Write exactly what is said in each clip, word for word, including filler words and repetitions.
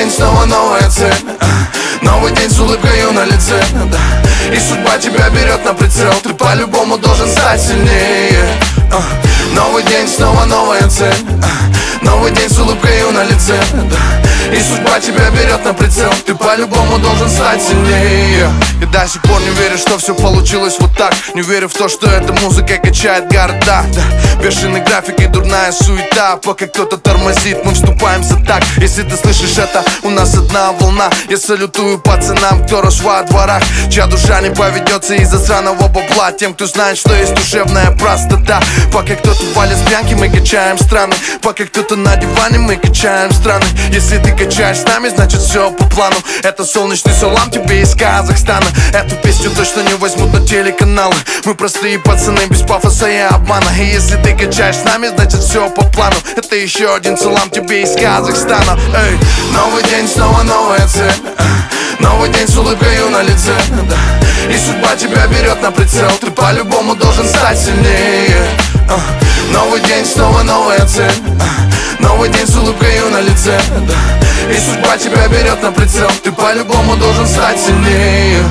день, снова новая цель. Новый день с улыбкою на лице, да. И судьба тебя берет на прицел. Ты по-любому должен стать сильнее. Новый день, снова новая цель. Новый день с улыбкою на лице, да. И судьба тебя берет на прицел. Ты по-любому должен стать сильнее. И до сих пор не верю, что все получилось вот так. Не верю в то, что эта музыка качает города, да. Бешеный график и дурная суета. Пока кто-то тормозит, мы вступаем за так. Если ты слышишь это, у нас одна волна. Я салютую пацанам, кто рос во дворах, чья душа не поведется из-за сраного бабла. Тем, кто знает, что есть душевная простота. Пока кто-то валит с пьянки, мы качаем страны. Пока кто-то на диване, мы качаем страны. Если ты качаешь с нами, значит все по плану. Это солнечный салам тебе из Казахстана. Эту песню точно не возьмут на телеканалы. Мы простые пацаны без пафоса и обмана. И если ты качаешь с нами, значит все по плану. Это еще один салам тебе из Казахстана. Эй. Новый день, снова новая цель. Новый день с улыбкою на лице, да. И судьба тебя берет на прицел. Ты по-любому должен стать сильнее. Новый день, снова новая цель. Новый день с улыбкою на лице, да. И судьба тебя берет на прицел. Ты по-любому должен стать сильнее.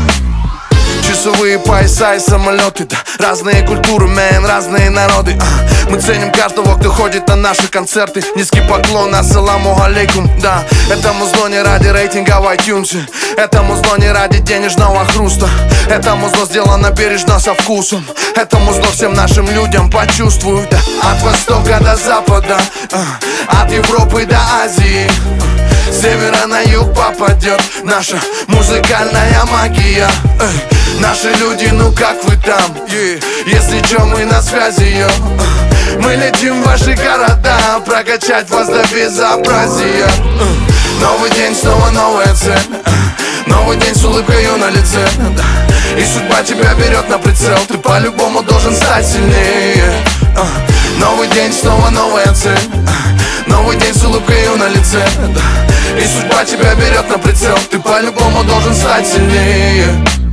Часовые пояса и самолеты, да. Разные культуры, мэн, разные народы, а. Мы ценим каждого, кто ходит на наши концерты. Низкий поклон, ассаламу алейкум, да. Это музло не ради рейтинга в iTunes. Это музло не ради денежного хруста. Это музло сделано бережно со вкусом. Это музло всем нашим людям почувствуют, да. От востока до запада, а. От Европы до Азии, с севера на юг попадет наша музыкальная магия. Эй. Наши люди, ну как вы там? Yeah. Если чё, мы на связи, йо. Мы летим в ваши города, прокачать вас до безобразия. Новый день, снова новая цель. Новый день с улыбкою на лице, да. И судьба тебя берет на прицел. Ты по-любому должен стать сильнее. Новый день, снова новая цель. Новый день с улыбкою на лице, да. И судьба тебя берет на прицел. Ты по-любому должен стать сильнее.